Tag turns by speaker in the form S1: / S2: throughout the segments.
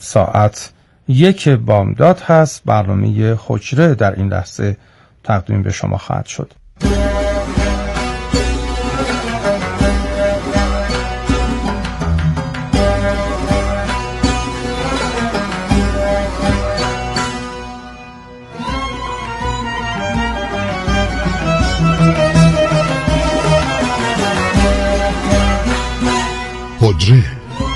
S1: ساعت 1 بامداد هست. برنامه حجره در این لحظه تقدیم به شما خواهد شد.
S2: حجره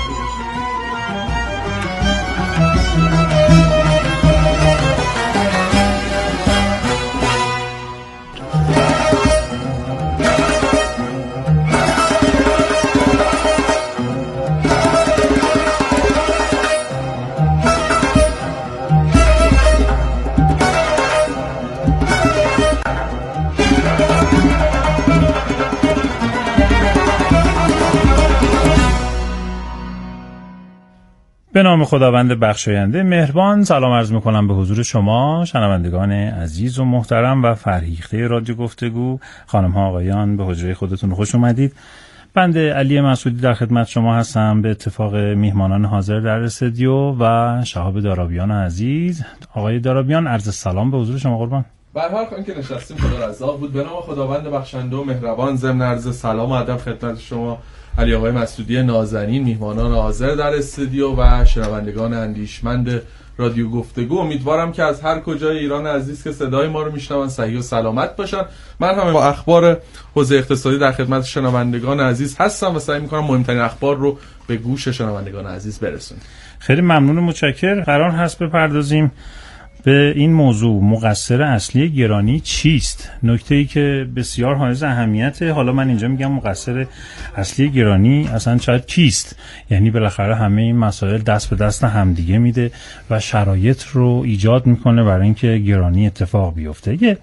S3: به نام خداوند بخشاینده مهربان، سلام عرض میکنم به حضور شما شنوندگان عزیز و محترم و فرهیخته رادیو گفتگو. خانم ها آقایان، به حجره خودتون خوش اومدید. بنده علی مسعودی در خدمت شما هستم به اتفاق میهمانان حاضر در استودیو و شهاب دارابیان عزیز. آقای دارابیان، عرض سلام به حضور شما قربان.
S4: به هر حال که نشستیم خدا رزاق بود. به نام خداوند بخشنده و مهربان، ضمن عرض سلام و ادب خدمت شما علی آقای مسعودی نازنین، میهمانان حاضر در استودیو و شنوندگان اندیشمند رادیو گفتگو. امیدوارم که از هر کجای ایران عزیز که صدای ما رو میشنون صحیح و سلامت باشن. من هم با اخبار حوزه اقتصادی در خدمت شنوندگان عزیز هستم و سعی میکنم مهمترین اخبار رو به گوش شنوندگان عزیز برسونم.
S3: خیلی ممنون و متشکرم. قرار هست بپردازیم به این موضوع، مقصر اصلی گرانی چیست؟ نکته‌ای که بسیار حائز اهمیته. حالا من اینجا میگم مقصر اصلی گرانی اصلا شاید کیست؟ یعنی بالاخره همه این مسائل دست به دست همدیگه میده و شرایط رو ایجاد میکنه برای اینکه گرانی اتفاق بیفته. یه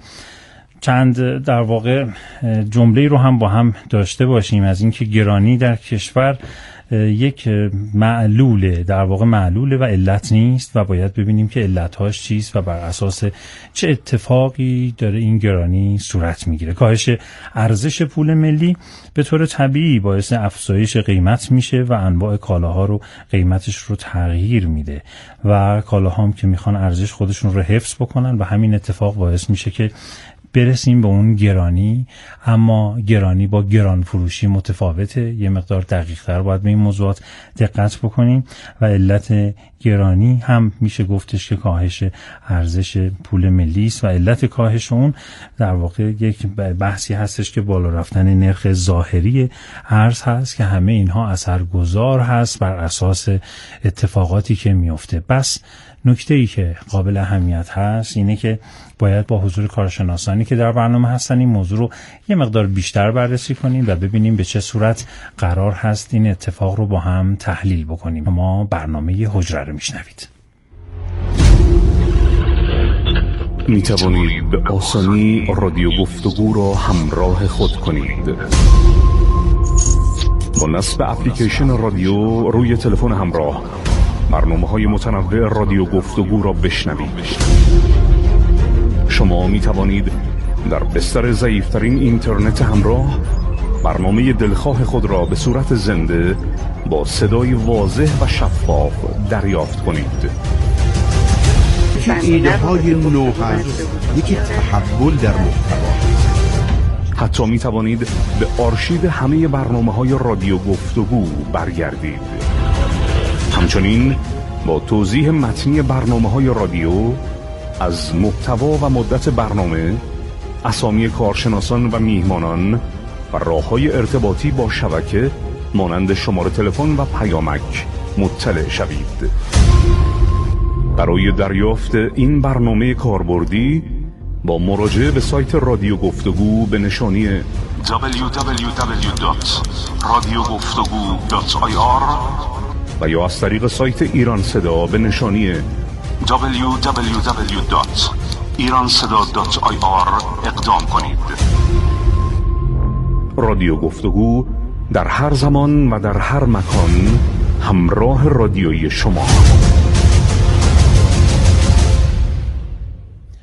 S3: چند در واقع جمله رو هم با هم داشته باشیم از اینکه گرانی در کشور یک معلوله، در واقع معلوله و علت نیست و باید ببینیم که علتهاش چیست و بر اساس چه اتفاقی داره این گرانی صورت میگیره. کاهش ارزش پول ملی به طور طبیعی باعث افزایش قیمت میشه و انواع کالاها رو قیمتش رو تغییر میده و کالاها هم که میخوان ارزش خودشون رو حفظ بکنن و همین اتفاق باعث میشه که برسیم به اون گرانی. اما گرانی با گران فروشی متفاوته. یه مقدار دقیق تر باید به این موضوعات دقت بکنیم و علت گرانی هم میشه گفتش که کاهش ارزش پول ملی است و علت کاهش اون در واقع یک بحثی هستش که بالا رفتن نرخ ظاهری ارز هست که همه اینها اثرگذار هست بر اساس اتفاقاتی که میفته. بس نکته‌ای که قابل اهمیت هست اینه که باید با حضور کارشناسانی که در برنامه هستن این موضوع رو یه مقدار بیشتر بررسی کنیم و ببینیم به چه صورت قرار هست این اتفاق رو با هم تحلیل بکنیم. ما برنامه حجره رو میشنوید.
S2: می توانید به آسانی رادیو گفتگو را همراه خود کنید. با نصب اپلیکیشن رادیو روی تلفن همراه برنامه‌های متنوع رادیو گفتگو را بشنوید. شما می توانید در بستر ضعیف‌ترین اینترنت همراه برنامه دلخواه خود را به صورت زنده با صدای واضح و شفاف دریافت کنید.
S5: ایده های نو هست، یکی تحول در محتوا.
S2: حتی می توانید به آرشیو همه برنامه‌های رادیو گفتگو برگردید. همچنین با توضیح متنی برنامه‌های رادیو از محتوا و مدت برنامه، اسامی کارشناسان و میهمانان و راه‌های ارتباطی با شبکه مانند شماره تلفن و پیامک مطلع شوید. برای دریافت این برنامه کاربردی با مراجعه به سایت رادیو گفتگو به نشانی www.radiogoftagoo.ir و یا از طریق سایت ایران صدا به نشانی www.iranseda.ir اقدام کنید. رادیو گفتگو در هر زمان و در هر مکان همراه رادیویی شما.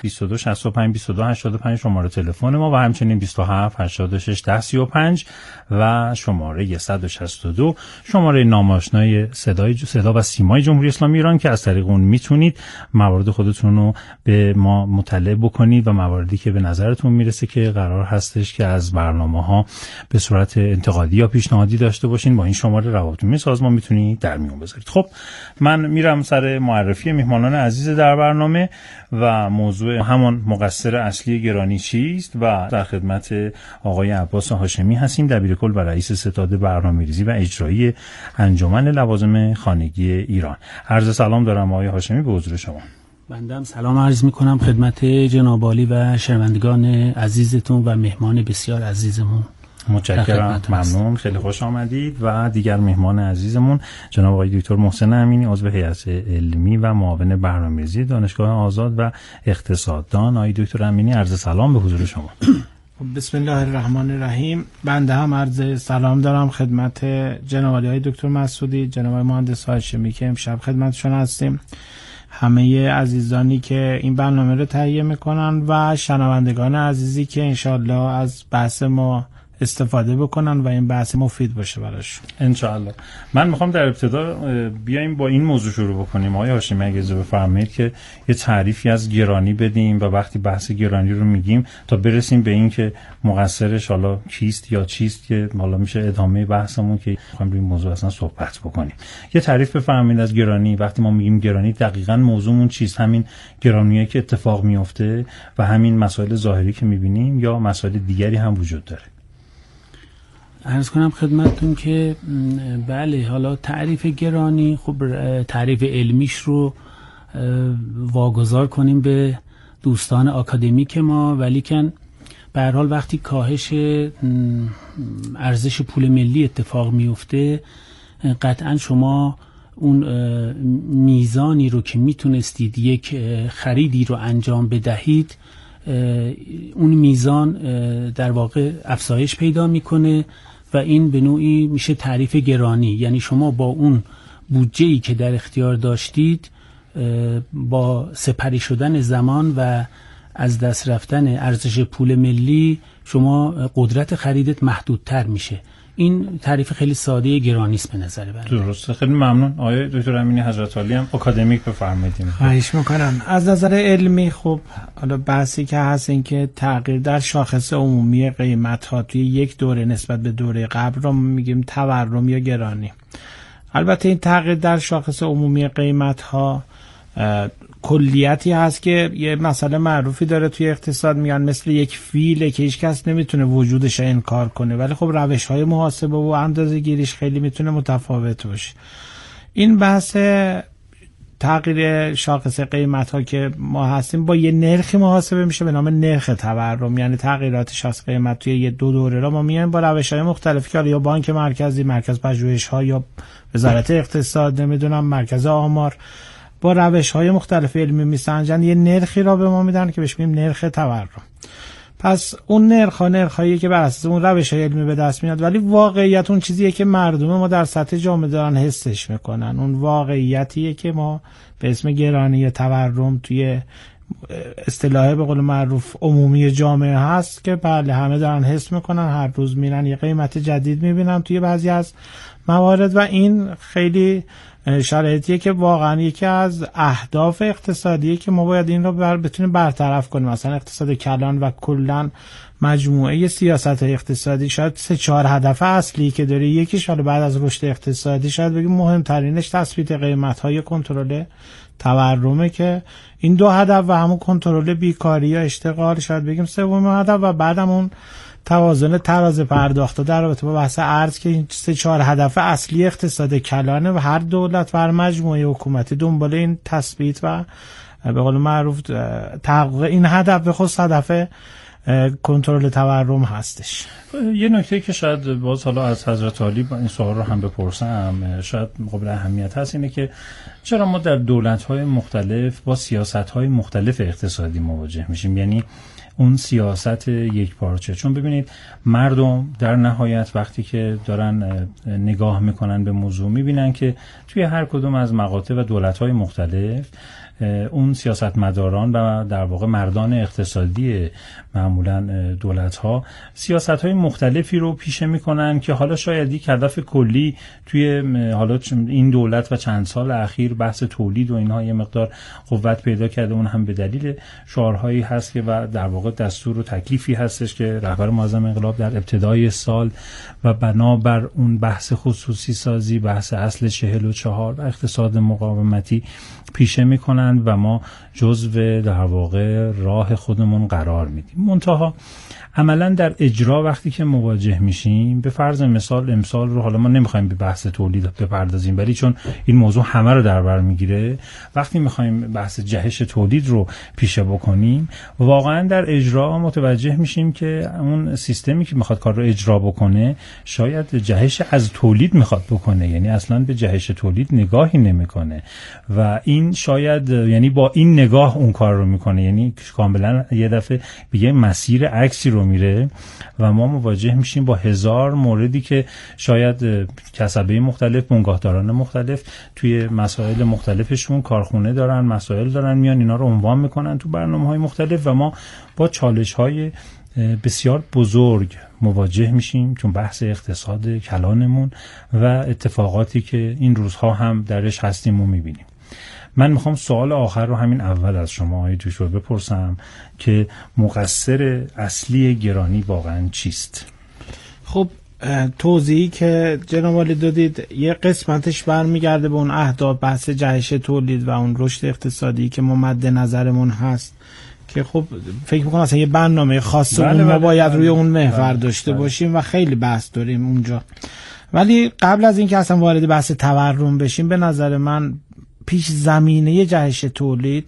S3: 22 65 22 85 شماره تلفن ما و همچنین 27 86 10 35 و شماره 162 شماره ناماشنای صدا و سیمای جمهوری اسلامی ایران که از طریق اون میتونید موارد خودتون رو به ما مطلع بکنید و مواردی که به نظرتون میرسه که قرار هستش که از برنامه‌ها به صورت انتقادی یا پیشنهادی داشته باشین با این شماره روابط عمومی سازمان میتونید در میون بذارید. خب من میرم سر معرفی میهمانان عزیز در برنامه و موضوع همون مقصر اصلی گرانی چیست و در خدمت آقای عباس هاشمی هستیم، دبیرکل و رئیس ستاد برنامه‌ریزی و اجرایی انجمن لوازم خانگی ایران. عرض سلام دارم آقای هاشمی به حضور شما.
S6: بنده هم سلام عرض میکنم خدمت جناب عالی و شنوندگان عزیزتون و مهمان بسیار عزیزمون.
S3: متشکرم، ممنون، خیلی خوش آمدید. و دیگر مهمان عزیزمون جناب آقای دکتر محسن امینی، عضو هیئت علمی و معاون برنامه‌ریزی دانشگاه آزاد و اقتصاددان. آقای دکتر امینی عرض سلام به حضور شما.
S7: بسم الله الرحمن الرحیم. بنده هم عرض سلام دارم خدمت جناب آقای دکتر مسعودی، جناب مهندس هاشمی که امشب خدمتشون هستیم، همه عزیزانی که این برنامه رو تهیه میکنن و شنوندگان عزیزی که انشالله از بحث ما استفاده بکنن و این بحث مفید باشه براشون
S3: انشالله. من میخوام در ابتدا بیایم با این موضوع شروع بکنیم آقای هاشمی، اگه اجازه بفرمایید که یه تعریفی از گرانی بدیم و وقتی بحث گرانی رو میگیم تا برسیم به این که مقصرش حالا کیست یا چیست که حالا میشه ادامه بحثمون که میخوایم روی این موضوع اصلا صحبت بکنیم. یه تعریف بفرمایید از گرانی. وقتی ما میگیم گرانی دقیقاً موضوعمون چیست؟ همین گرانیه که اتفاق میفته و همین مسائل ظاهری که میبینیم یا مسائل دیگری هم وجود داره؟
S6: عرض کنم خدمتتون که بله، حالا تعریف گرانی خب تعریف علمیش رو واگذار کنیم به دوستان آکادمیک ما، ولیکن به هر حال وقتی کاهش ارزش پول ملی اتفاق میفته قطعا شما اون میزانی رو که میتونستید یک خریدی رو انجام بدهید اون میزان در واقع افزایش پیدا میکنه و این به نوعی میشه تعریف گرانی. یعنی شما با اون بودجه‌ای که در اختیار داشتید با سپری شدن زمان و از دست رفتن ارزش پول ملی شما قدرت خریدت محدودتر میشه. این تعریف خیلی ساده گرانی است به نظر من.
S3: درسته، خیلی ممنون. آقای دکتر امینی حضرت عالی هم آکادمیک بفرمایید.
S7: خواهش میکنم. از نظر علمی خب حالا بحثی که هست این که تغییر در شاخص عمومی قیمت ها توی یک دوره نسبت به دوره قبل رو میگیم تورم یا گرانی. البته این تغییر در شاخص عمومی قیمت ها کلیتی هست که یه مسئله معروفی داره توی اقتصاد، میگن مثل یک فیله که هیچ کس نمیتونه وجودش انکار کنه، ولی خب روش های محاسبه و اندازه گیریش خیلی میتونه متفاوت باشه. این بحث تغییر شاخص قیمت ها که ما هستیم با یه نرخی محاسبه میشه به نام نرخ تورم، یعنی تغییرات شاخص قیمت توی یه دو دوره را ما میایم با روش های مختلفی که یا بانک مرکزی، مرکز پژوهش ها یا وزارت اقتصاد، نمیدونم مرکز آمار، با روش‌های مختلف علمی میسنجن یه نرخی را به ما میدن که بهش میگیم نرخ تورم. پس اون نرخ‌هایی که بر اساس اون روش‌های علمی به دست میاد، ولی واقعیت اون چیزیه که مردم ما در سطح جامعه دارن حسش میکنن. اون واقعیتیه که ما به اسم گرانی تورم توی اصطلاح به قول معروف عمومی جامعه هست که بله همه دارن حس میکنن، هر روز میرن یه قیمت جدید میبینن توی بعضی از موارد و این خیلی شرایطیه که واقعا یکی از اهداف اقتصادیه که ما باید این رو بتونیم برطرف کنیم. مثلا اقتصاد کلان و کلان مجموعه سیاست اقتصادی شاید 3-4 هدف اصلی که داره، یکیش حالا بعد از رشد اقتصادی شاید بگیم مهمترینش تثبیت قیمت‌های کنترل تورمه که این دو هدف و همون کنترل بیکاری یا اشتغال شاید بگیم سوم هدف و بعدم اون توازن تراز پرداخت در رابطه با بحث ارز که این 3-4 هدف اصلی اقتصاد کلانه و هر دولت و هر مجموعه حکومتی دنبال این تثبیت و به قول معروف تحقق این هدف به خصوص هدف کنترل تورم هستش.
S3: یه نکته که شاید باز حالا از حضرت عالی این سوال رو هم بپرسم شاید قابل اهمیت هست اینه که چرا ما در دولت‌های مختلف با سیاست‌های مختلف اقتصادی مواجه میشیم؟ یعنی اون سیاست یک پارچه. چون ببینید مردم در نهایت وقتی که دارن نگاه میکنن به موضوع میبینن که توی هر کدوم از مقاطع و دولت‌های مختلف اون سیاستمداران و در واقع مردان اقتصادی معمولا دولت‌ها سیاست‌های مختلفی رو پیشه می‌کنن که حالا شاید یک هدف کلی توی حالا این دولت و چند سال اخیر بحث تولید و اینها یه مقدار قوت پیدا کرده، اون هم به دلیل شعارهایی هست که و در واقع دستور و تکلیفی هستش که رهبر معظم انقلاب در ابتدای سال و بنابر اون بحث خصوصی سازی، بحث اصل 44 و اقتصاد مقاومتی پیشه میکنن و ما جزو در واقع راه خودمون قرار میدیم. منتها عملا در اجرا وقتی که مواجه میشیم، به فرض مثال امسال رو حالا ما نمیخوایم به بحث تولید بپردازیم ولی چون این موضوع همه رو در بر میگیره، وقتی میخوایم بحث جهش تولید رو پیشه بکنیم واقعا در اجرا متوجه میشیم که اون سیستمی که میخواد کار رو اجرا بکنه شاید جهش از تولید میخواد بکنه، یعنی اصلا به جهش تولید نگاهی نمیکنه و این شاید یعنی با این نگاه اون کار رو میکنه، یعنی کاملا یه دفعه به یه مسیر عکسی رو میره و ما مواجه میشیم با هزار موردی که شاید کسبه مختلف، بنگاهداران مختلف توی مسائل مختلفشون کارخونه دارن، مسائل دارن، میان اینا رو عنوان میکنن تو برنامه‌های مختلف و ما با چالش‌های بسیار بزرگ مواجه میشیم چون بحث اقتصاد کلانمون و اتفاقاتی که این روزها هم درش هستیم و میبینیم. من میخوام سوال آخر رو همین اول از شما آقای دکتر بپرسم که مقصر اصلی گرانی واقعا چیست؟
S7: خب توضیحی که جناب عالی دادید یه قسمتش برمیگرده به اون اهداف بحث جهش تولید و اون رشد اقتصادی که ما مد نظرمون هست که خب فکر میکنم اصلا یه برنامه خاص ما باید روی اون محور داشته باشیم و خیلی بحث داریم اونجا. ولی قبل از اینکه اصلا وارد بحث تورم بشیم، به نظر من پیش زمینه جهش تولید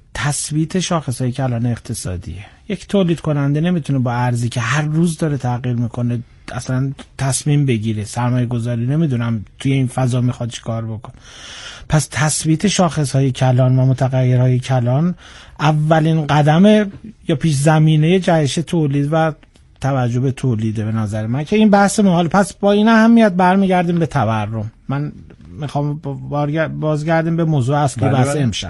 S7: تثبیت شاخصهای کلان اقتصادیه. یک تولید کننده نمیتونه با ارزی که هر روز داره تغییر میکنه اصلا تصمیم بگیره، سرمایه گذاری نمیدونم توی این فضا میخواد چی کار بکن. پس تثبیت شاخصهای کلان و متغیرهای کلان اولین قدم یا پیش زمینه جهش تولید و توجه به تولیده به نظر من که این بحث محال. پس با این اهمیت برمیگردیم به تورم. من میخوام بازگردیم به موضوع اصلی بحث امشب.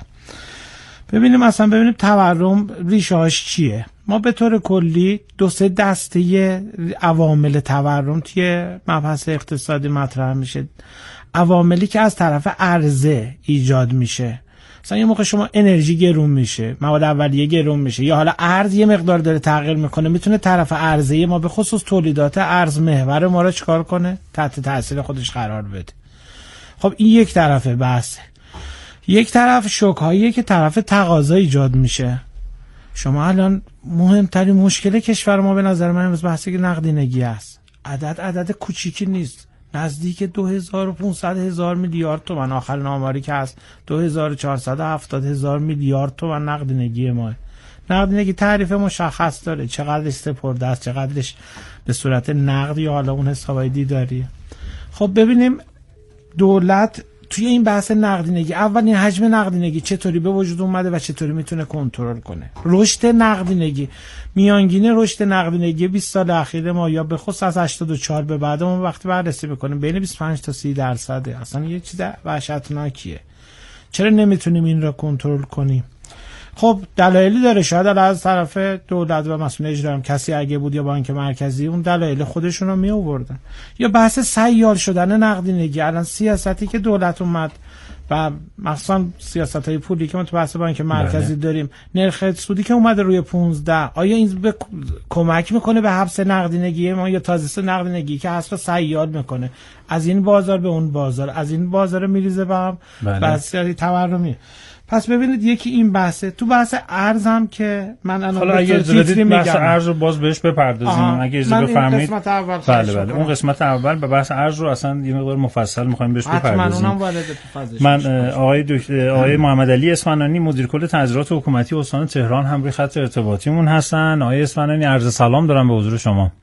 S7: ببینیم تورم ریشه هاش چیه. ما به طور کلی 2-3 دسته عوامل تورم توی مبحث اقتصادی مطرح میشه. عواملی که از طرف عرضه ایجاد میشه، مثلا یه موقع شما انرژی گرون میشه، مواد اولیه گرون میشه، یا حالا ارز یه مقدار داره تغییر میکنه، میتونه طرف عرضه ما به خصوص تولیدات ارز محور ما رو چیکار کنه؟ تحت تاثیر خودش قرار بده. خب این یک طرف بحثه. یک طرف شوک‌هاییه که طرف تقاضا ایجاد میشه. شما الان مهمترین مشکل کشور ما به نظر من امروز بحثی که نقدینگی است. عدد کوچیکی نیست، نزدیک 2500 میلیارد تومان آخرین آماری که هست 2470 میلیارد تومان نقدینگی ما. نقدینگی تعریف مشخص داره، چقدرش سپرده است، چقدرش به صورت نقد یا حالا اون حسابای دیداری. خب ببینیم دولت توی این بحث نقدینگی اولین حجم نقدینگی چطوری به وجود اومده و چطوری میتونه کنترل کنه. رشد نقدینگی، میانگین رشد نقدینگی 20 سال اخیر ما یا به خصوص از 84 به بعد ما وقتی بررسی بکنیم بین 25 تا 30%. اصلا یه چیز وحشتناکیه. چرا نمیتونیم این را کنترل کنیم؟ خب دلایلی داره. شاید از طرف دولت و مسئول اجرا هم کسی اگه بود یا بانک مرکزی اون دلایل خودشون رو می آوردن. یا بحث سیال شدن نقدینگی. الان سیاستی که دولت اومد و مثلا سیاست‌های پولی که ما تو بحث بانک مرکزی داریم، نرخ سودی که اومده روی 15، آیا این کمک میکنه به حبس نقدینگی ما یا تازه نقدینگی که هست رو سیال میکنه از این بازار به اون بازار، از این بازار میریزه به هم بحثی تورمی. پس ببینید یکی این بحثه. تو بحث ارز هم که من
S3: حالا اگه اجازه بحث ارز رو باز بهش بپردازیم اگه اجازه بفرمایید. بله اون قسمت اول به بحث ارز رو اصلا یه مقدار مفصل می‌خوایم بهش بپردازیم. من آقای محمد علی اصفهانی مدیر کل تظاهرات حکومتی استان تهران هم روی خط ارتباطیمون هستن. آقای اصفهانی عرض سلام دارم به حضور شما.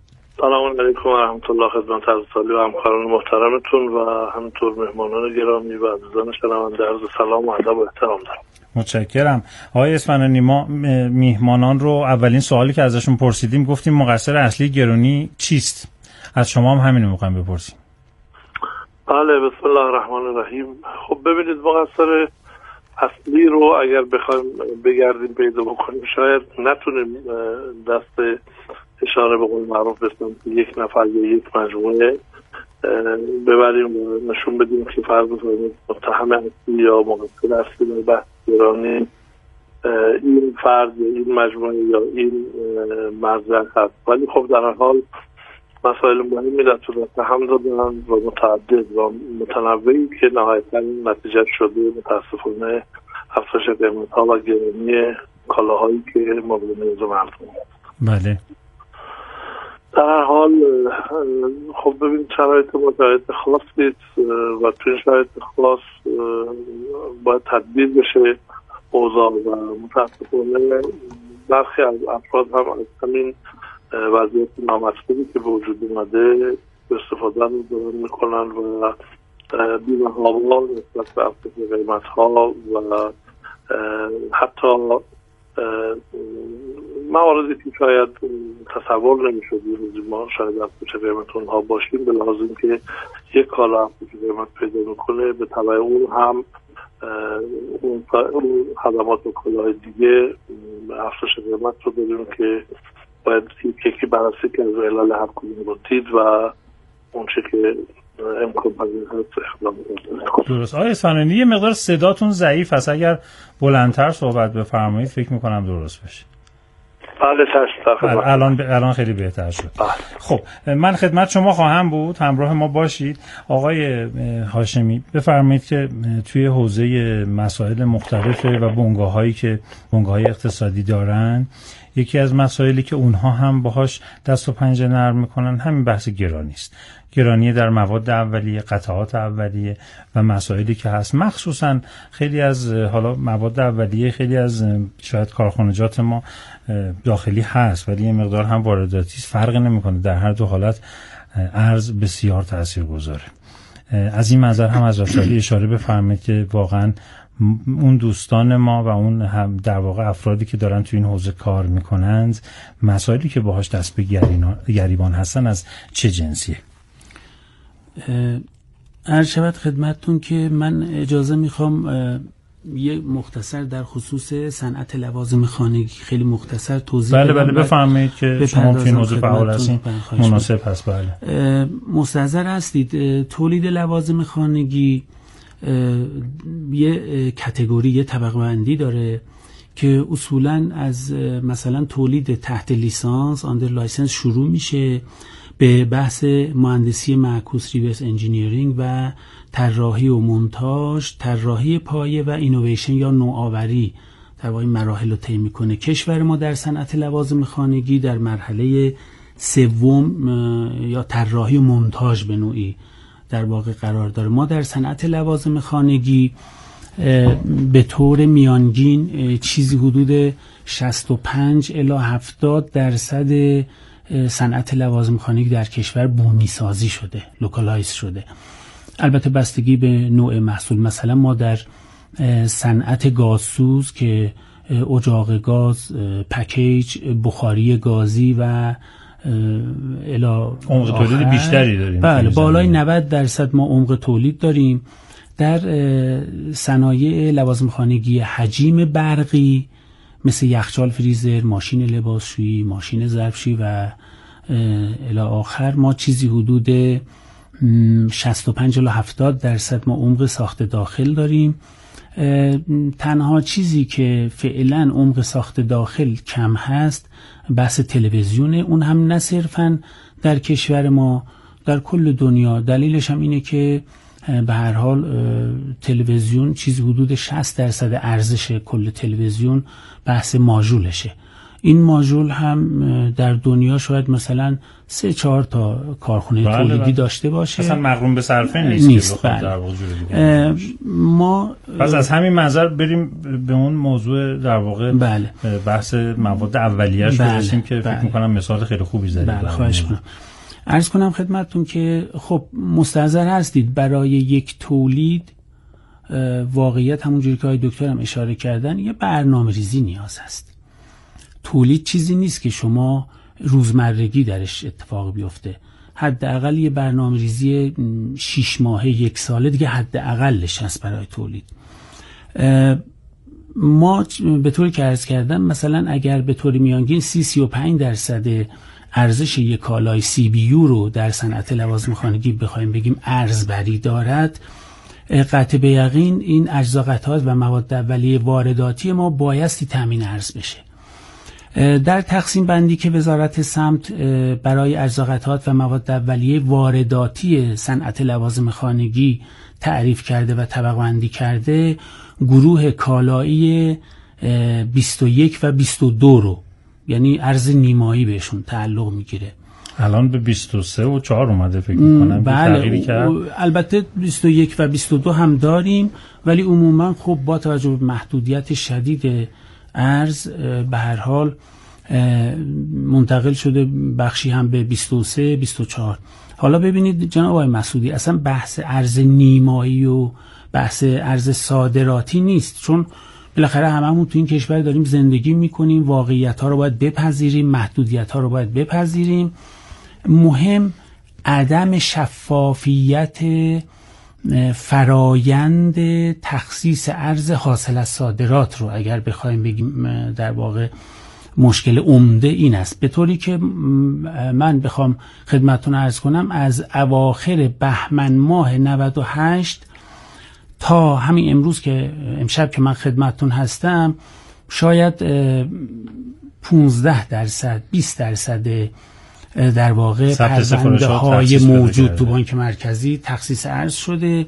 S8: سلام علیکم و رحمت الله خدمت حضرت و همکاران محترمتون و همینطور مهمانان گرامی و عزیزان شنونده عرض سلام و ادب و احترام دارم.
S3: متشکرم. آقای اصفهانی، ما میهمانان رو اولین سوالی که ازشون پرسیدیم گفتیم مقصر اصلی گرانی چیست؟ از شما هم همین رو می‌خوایم بپرسیم.
S8: بله، بسم الله الرحمن الرحیم. خب ببینید، مقصر اصلی رو اگر بخوایم بگردیم پیدا بکنیم شاید نتونیم دست اشاره به قول معروف بسیم یک نفر یا یک مجموعه ببریم و نشون بدیم که فرض کنید متهم اصلی یا مقصر اصلی در بحث گرانی این فرد یا این مجموعه یا این مرجع هست. ولی خب در هر حال مسائل مهمی در طول هم دادن و متعدد و متنوعی که نهایتاً نتیجه شده متاسفانه افزایش قیمت‌ها و گرانی کالاهایی که مورد نیاز مردم است.
S3: بله.
S8: در هر حال خب ببین شرایط ما شرایط خاصی است و توی شرایط خاص باید تدبیر بشه اوضاع و متاسفانه برخی از افراد هم از همین وضعیت نامطلوبی که به وجود اومده استفاده رو دارن میکنن و بی‌محابا نسبت به افزایش قیمت‌ها و حتی مواردی که شاید تصور نمی‌شد روزی ما شاید افزایش قیمت اونها باشیم، به لحاظ اینکه یک کالا افزایش قیمت پیدا میکنه به تبع اون هم اون خدمات و کالاهای دیگه افزایش قیمت رو داریم که باید یکی بررسی که از علل هر کدوم رو دید و اون چه که امکان پذیر هست اقدام کنید.
S3: درست. آقای اصفهانی، یه مقدار صداتون ضعیف است، اگر بلندتر صحبت بفرمایید فکر میکنم درست بشه.
S8: بله،
S3: الان خیلی بهتر شد. خب من خدمت شما خواهم بود، همراه ما باشید. آقای هاشمی بفرمایید که توی حوزه مسائل مختلف و بنگاه‌هایی که بنگاه‌های اقتصادی دارن، یکی از مسائلی که اونها هم باهاش دست و پنجه نرم میکنن همین بحث گرانی است. گرانی در مواد اولیه، قطعات اولیه و مسائلی که هست، مخصوصا خیلی از حالا مواد اولیه خیلی از شاید کارخانجات ما داخلی هست ولی یه مقدار هم وارداتی است، فرق نمیکنه. در هر دو حالت ارز بسیار تاثیرگذاره. از این منظر هم از رسالی اشاره بفرمایید که واقعا اون دوستان ما و اون هم در واقع افرادی که دارن تو این حوزه کار میکنند مسائلی که باهاش دست به گریبان هستن از چه جنسیه؟
S6: عرض شود خدمتتون که من اجازه میخوام یه مختصر در خصوص صنعت لوازم خانگی خیلی مختصر توضیح بدم.
S3: بله بفرمایید که شما تو این موضوع فعال هستین، مناسب هست. بله،
S6: مستحضر هستید تولید لوازم خانگی یه کاتگوری، یه طبقه بندی داره که اصولاً از مثلا تولید تحت لیسانس آندر لایسنس شروع میشه به بحث مهندسی معکوس ریورس انجینیرینگ و طراحی و مونتاژ، طراحی پایه و اینویشن یا نوآوری در واقع مراحل رو طی میکنه. کشور ما در صنعت لوازم خانگی در مرحله سوم یا طراحی و مونتاژ به نوعی در واقع قرار داره. ما در صنعت لوازم خانگی به طور میانگین چیزی حدود 65 الی 70% صنعت لوازم خانگی در کشور بومی سازی شده، لوکالایز شده. البته بستگی به نوع محصول. مثلا ما در صنعت گازسوز که اجاق گاز، پکیج، بخاری گازی و
S3: عمق تولید بیشتری داریم.
S6: بله، بالای 90% ما عمق تولید داریم. در صنایع لوازم خانگی حجیم برقی مثل یخچال، فریزر، ماشین لباسشویی، ماشین ظرفشویی و الی آخر ما چیزی حدود 65 الی 70% ما عمق ساخت داخل داریم. تنها چیزی که فعلا عمق ساخت داخل کم هست بحث تلویزیونه، اون هم نه صرفا در کشور ما، در کل دنیا. دلیلش هم اینه که به هر حال تلویزیون چیزی حدود 60% ارزش کل تلویزیون بحث ماژولشه. این ماژول هم در دنیا شاید مثلا 3-4 تا کارخونه تولیدی داشته باشه،
S3: اصلا مقرون به صرفه نیست.
S6: بله. ما
S3: پس از همین منظر بریم به اون موضوع در واقع
S6: بله.
S3: بحث مواد اولیه‌اش برسیم که فکر می‌کنم مثال خیلی خوبی زدید.
S6: بله، خواهش می‌کنم. عرض کنم خدمتتون که خب مستحضر هستید برای یک تولید واقعیت همونجوری که آقای دکتر هم اشاره کردن یه برنامه‌ریزی نیاز هست. تولید چیزی نیست که شما روزمرگی درش اتفاق بیفته. حداقل یه برنامه‌ریزی 6 ماهه 1 ساله دیگه حداقلش هست برای تولید. ما به طوری که عرض کردم مثلا اگر به طور میانگین 30-35% ارزش یک کالای CBU رو در صنعت لوازم خانگی بخوایم بگیم ارزبری دارد، قطع به یقین این اجزا قطعات و مواد اولیه وارداتی ما بایستی تامین ارز بشه. در تقسیم بندی که وزارت سمت برای اجزا قطعات و مواد اولیه وارداتی صنعت لوازم خانگی تعریف کرده و طبقه بندی کرده، گروه کالایی 21 و 22 رو یعنی ارز نیمایی بهشون تعلق میگیره.
S3: الان به 23 و 4 اومده فکر میکنم.
S6: بله البته 21 و 22 هم داریم، ولی عموما خب با توجه به محدودیت شدید ارز به هر حال منتقل شده بخشی هم به 23 24. حالا ببینید جناب آقای مسعودی، اصلا بحث ارز نیمایی و بحث ارز صادراتی نیست، چون بالاخره هممون تو این کشور داریم زندگی میکنیم، واقعیت ها رو باید بپذیریم، محدودیت ها رو باید بپذیریم. مهم عدم شفافیت فرایند تخصیص ارز حاصل از صادرات رو اگر بخوایم بگیم در واقع مشکل عمده این است. به طوری که من بخوام خدمتتون عرض کنم از اواخر بهمن ماه 98 تا همین امروز که امشب که من خدمتتون هستم شاید 15% 20% در واقع پرونده های موجود تو بانک مرکزی تخصیص ارز شده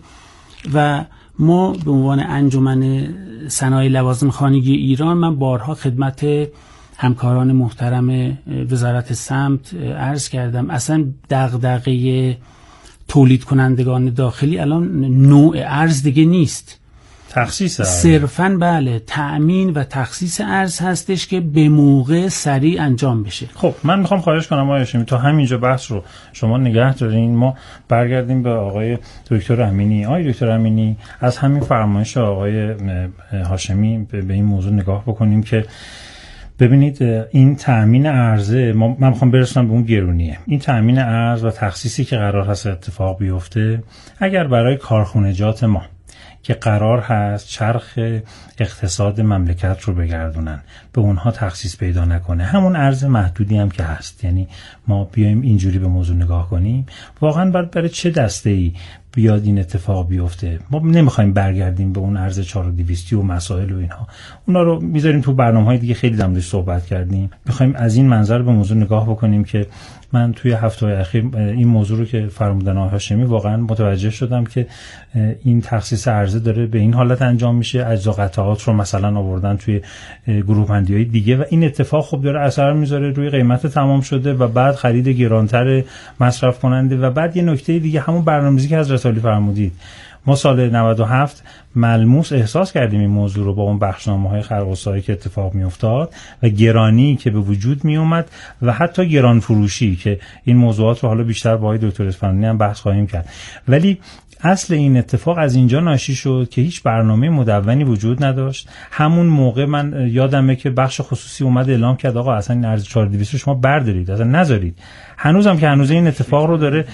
S6: و ما به عنوان انجمن صنایع لوازم خانگی ایران من بارها خدمت همکاران محترم وزارت سمت عرض کردم اصلا دغدغه تولید کنندگان داخلی الان نوع ارز دیگه نیست،
S3: تخصیص ارز
S6: صرفاً بله تأمین و تخصیص ارز هستش که به موقع سریع انجام بشه.
S3: خب من میخوام خواهش کنم آقای هاشمی تا همینجا بحث رو شما نگه دارین، ما برگردیم به آقای دکتر امینی. آقای دکتر امینی از همین فرمایش آقای هاشمی به این موضوع نگاه بکنیم که ببینید این تأمین ارزه من میخوام برسونم به اون گرونیه. این تأمین ارز و تخصیصی که قرار هست اتفاق بیفته اگر برای کارخونجات ما که قرار هست چرخ اقتصاد مملکت رو بگردونن به اونها تخصیص پیدا نکنه، همون ارز محدودی هم که هست، یعنی ما بیایم اینجوری به موضوع نگاه کنیم واقعا برای چه دسته‌ای بیاد این اتفاق بیفته. ما نمیخوایم برگردیم به اون ارز 4200 و مسائل و اینها، اونا رو میذاریم تو برنامه‌های دیگه، خیلی دمش صحبت کردیم. میخوایم از این منظر به موضوع نگاه بکنیم که من توی هفته‌های اخیر این موضوع رو که فرمودن آقای هاشمی واقعا متوجه شدم که این تخصیص ارز داره به این حالت انجام میشه. اجزا قطعات رو مثلا آوردن توی گروه بندی‌های دیگه و این اتفاق خب داره اثر میذاره روی قیمت تمام شده و بعد خرید گرانتر مصرف کننده. و بعد یه نکته دیگه همون برنامه‌ریزی که حضرت عالی فرمودید، ما سال 97 ملموس احساس کردیم این موضوع رو با اون بخشنامه‌های خلق و سایی که اتفاق میافتاد و گرانی که به وجود می اومد و حتی گران فروشی که این موضوعات رو حالا بیشتر با آقای دکتر اصفهانی هم بحث خواهیم کرد. ولی اصل این اتفاق از اینجا ناشی شد که هیچ برنامه مدونی وجود نداشت. همون موقع من یادمه که بخش خصوصی اومد اعلام کرد آقا اصلا این ارز 4200 رو شما بردارید، اصلا نذارید. هنوزم که هنوز این اتفاق رو داره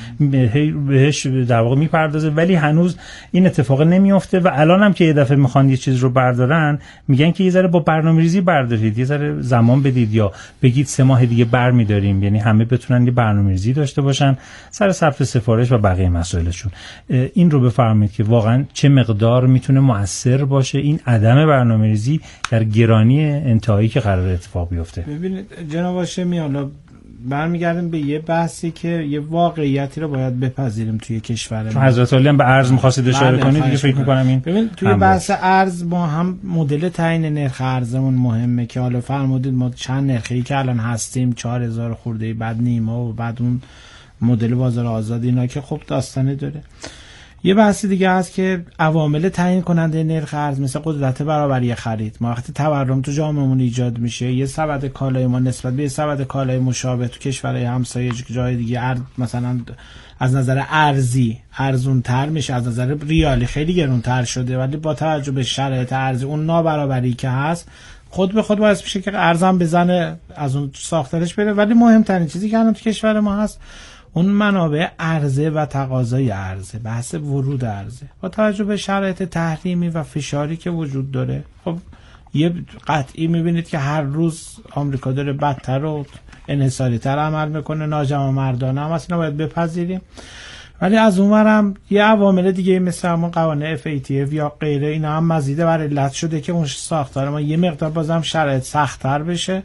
S3: بهش در واقع میپردازه، ولی هنوز این اتفاق نمیفته و الان هم که یه دفعه میخوان یه چیز رو بردارن میگن که یه ذره با برنامه‌ریزی بردارید، یه ذره زمان بدید یا بگید 3 ماه دیگه برمی‌داریم، یعنی همه بتونن یه برنامه‌ریزی داشته باشن سر ثبت سفارش و بقیه مسائلشون. این رو بفرمایید که واقعا چه مقدار میتونه مؤثر باشه این عدم برنامه‌ریزی در گرانی انتهایی که قرار اتفاق بیفته.
S7: ببینید جناب هاشمی، حالا برمیگردیم به یه بحثی که یه واقعیتی رو باید بپذیریم توی کشور ما.
S3: حضرت عالی هم به ارز می‌خواستید اشاره کنید دیگه، فکر می‌کنم این
S7: ببین توی بحث ارز ما هم مدل تعیین نرخ ارزمون مهمه که حالا فرمودید ما چند نرخی که الان هستیم 4000 خورده، بعد نیما و بعد اون مدل بازار آزاد، اینا که خب داستانی داره. یه بحث دیگه هست که عوامل تعیین کننده نرخ ارز مثل قدرت برابری خرید. ما وقتی تورم تو جامعهمون ایجاد میشه، یه سبد کالای ما نسبت به یه سبد کالای مشابه تو کشورهای همسایه جای دیگه مثلا از نظر ارزی ارزون‌تر میشه، از نظر ریالی خیلی گرون‌تر شده، ولی با توجه به شرایط ارزی اون نابرابری که هست خود به خود باعث میشه که ارزم بزنه، از اون ساختارش بره. ولی مهمترین چیزی که الان تو کشور ما هست اون منابع عرضه و تقاضای عرضه، بحث ورود عرضه. با توجه به شرایط تحریمی و فشاری که وجود داره، خب یه قطعی میبینید که هر روز آمریکا داره بدتر و انحصاری‌تر عمل میکنه، ناجوانمردانه هم اصلا باید بپذیریم. ولی از اونورم یه عوامل دیگه مثل همون قوانین FATF یا غیره اینا هم مزید بر علت شده که اون ساختار ما یه مقدار بازم شرایط سخت‌تر بشه.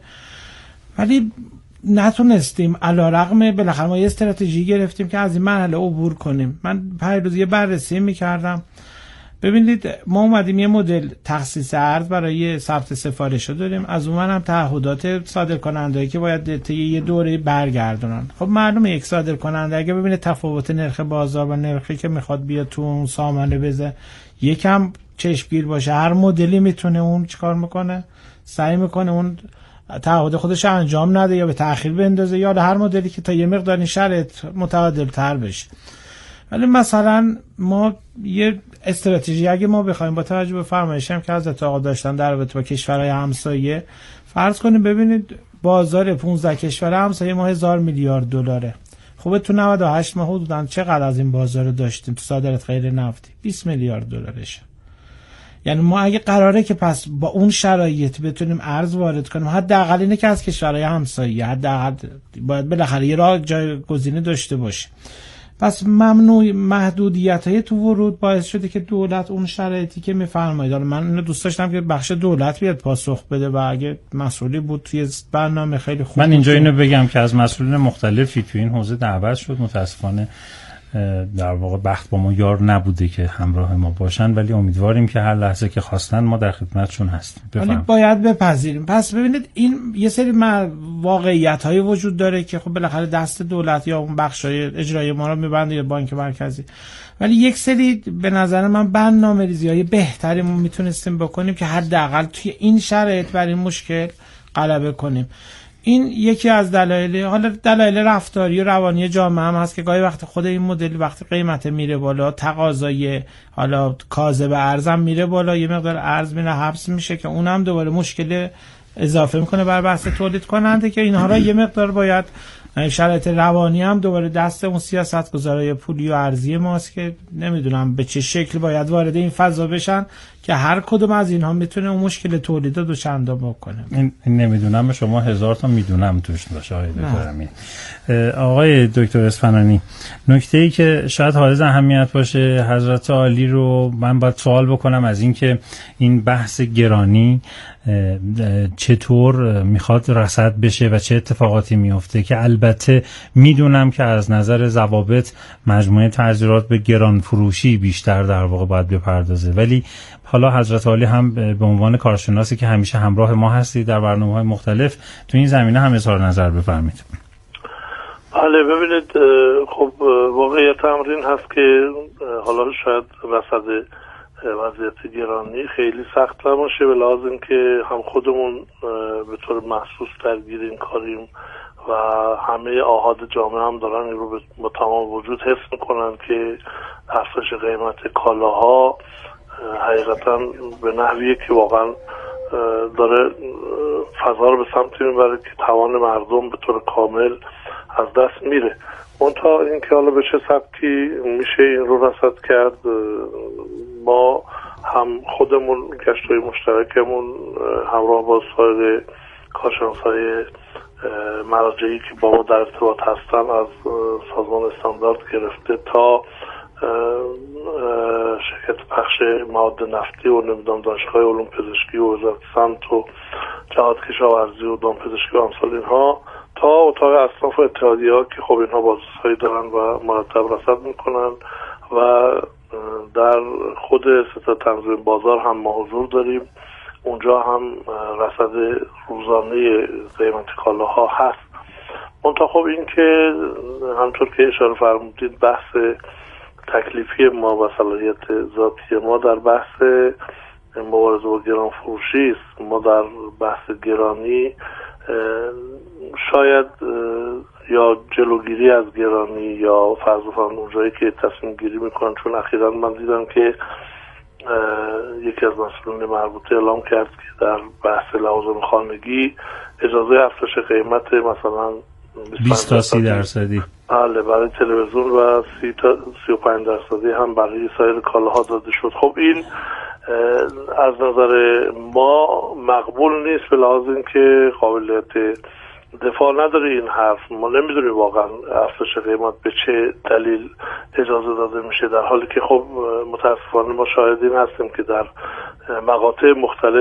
S7: ولی نتونستیم، علیرغم بالاخره ما یه استراتژی گرفتیم که از این مرحله عبور کنیم. من پیروز یه بررسی میکردم، ببینید ما اومدیم یه مدل تخصیص ارز برای ثبت سفارش رو داریم، از اون هم تعهدات صادرکننده‌ای که باید طی یه دوره برگردونن. خب معلومه یک صادرکننده اگه ببینه تفاوت نرخ بازار و نرخی که میخواد بیاد تو اون سامانه بذاره یکم چشمگیر باشه، هر مدلی میتونه اون چیکار میکنه، سعی میکنه اون تعهد خودش انجام نده یا به تأخیر بندازه یا هر مدلی که تا یه مقدار این شرط متعادل تر بشه. ولی مثلا ما یه استراتژی اگه ما بخوایم با توجه به فرمایشی هم که حضرت آقا داشتن در رابطه با کشورهای همسایه، فرض کنیم ببینید بازار 15 کشور همسایه ما 1000 میلیارد دلاره. خب تو 98 ما حدوداً چقدر از این بازار داشتیم تو صادرات غیر نفتی؟ 20 میلیارد دلارشه. یعنی ما اگه قراره که پس با اون شرایط بتونیم ارز وارد کنیم، حداقل اینه که از کشورهای همسایه حداقل باید بالاخره یه راه جایگزینی داشته باشه. پس ممنوع محدودیت‌های تو ورود باعث شده که دولت اون شرایطی که می‌فرمایید، من اینو دوست داشتم که بخش دولت بیاد پاسخ بده و اگه مسئولی بود توی برنامه خیلی خوب.
S3: من اینجا اینو بگم که از مسئولین مختلفی تو این حوزه دعوت شد، متاسفانه در واقع بخت با ما یار نبوده که همراه ما باشن، ولی امیدواریم که هر لحظه که خواستن ما در خدمتشون هستیم.
S7: ولی باید بپذیریم. پس ببینید این یه سری واقعیت‌های وجود داره که خب بالاخره دست دولت یا اون بخشای اجرایی ما رو می‌بنده یا بانک مرکزی، ولی یک سری به نظر من برنامه‌ریزی‌های بهتری ما میتونستیم بکنیم که حداقل توی این شرایط بر این مشکل غلبه کنیم. این یکی از دلایل، حالا دلایل رفتاری و روانی جامعه هم هست که گاهی وقت خود این مدل وقتی قیمت میره بالا، تقاضای حالا کاذب ارزم میره بالا، یه مقدار ارز میره حبس میشه که اونم دوباره مشکل اضافه میکنه بر بحث تولید کننده که اینها را یه مقدار باید شرایط روانی هم دوباره دست اون سیاستگزارای پولی و ارزی ماست که نمیدونم به چه شکل باید وارد این فضا بشن که هر کدوم از اینها میتونه اون مشکل تولید رو دوچندان بکنه.
S3: این نمیدونم، شما 1000 تا میدونم توش باشه آقای دکتر اصفهانی. نکته‌ای که شاید حائز اهمیت باشه حضرت عالی رو من باید سوال بکنم از این که این بحث گرانی چطور میخواد رصد بشه و چه اتفاقاتی میفته، که البته میدونم که از نظر ضوابط مجموعه تعزیرات به گران فروشی بیشتر در واقع باید بپردازه، ولی حالا حضرت عالی هم به عنوان کارشناسی که همیشه همراه ما هستید در برنامه‌های مختلف تو این زمینه هم اظهار نظر بفرمایید.
S8: بله ببینید، خب واقعیت امر این هست که حالا شاید رصد وضعیت گرانی خیلی سخت نباشه، به لحاظ اینکه هم خودمون به طور محسوس درگیر این کاریم و همه آحاد جامعه هم دارن این رو با تمام وجود حس میکنن که افزایش قیمت کالاها حقیقتا به نحویه که واقعا داره فضا رو به سمتی میبره که توان مردم به طور کامل از دست میره. منتها اینکه حالا به چه سبکی میشه این رو رصد کرد، ما هم خودمون گشت‌های مشترکمون همراه با سایر کارشناسای مراجعی که با ما در ارتباط هستن، از سازمان استاندارد گرفته تا شرکت پخش مواد نفتی و نمیدونم دانشگاه علوم پزشکی و وزارت سمت و جهاد کشاورزی و دامپزشکی و امثال اینها، تا اتاق اصناف و اتحادیه‌ها که خب اینها بازرسایی دارن و مرتب رصد میکنن و در خود ستاد تنظیم بازار هم ما حضور داریم، اونجا هم رصد روزانه قیمت کالاها هست. منتها خب این که همطور که اشاره فرمودید بحث تکلیفی ما و صلاحیت ذاتی ما در بحث مبارزه با گران فروشی است. ما در بحث گرانی شاید یا جلوگیری از گرانی یا فرضاً اونجایی که تصمیم گیری میکنن، چون اخیراً من دیدم که یکی از مسئولین مربوطه اعلام کرد که در بحث لوازم خانگی اجازه افزایش قیمت مثلا
S3: 20 تا 30%.
S8: بله، برای تلویزیون و 30 تا 35% هم برای سایر کالاها داده شد. خب این از نظر ما مقبول نیست، به لحاظ اینکه قابلیت دفاع نداره این حرف. ما نمیدونیم واقعا افزایش قیمت به چه دلیل اجازه داده میشه، در حالی که خب متاسفانه ما شاهدین هستیم که در مقاطع مختلف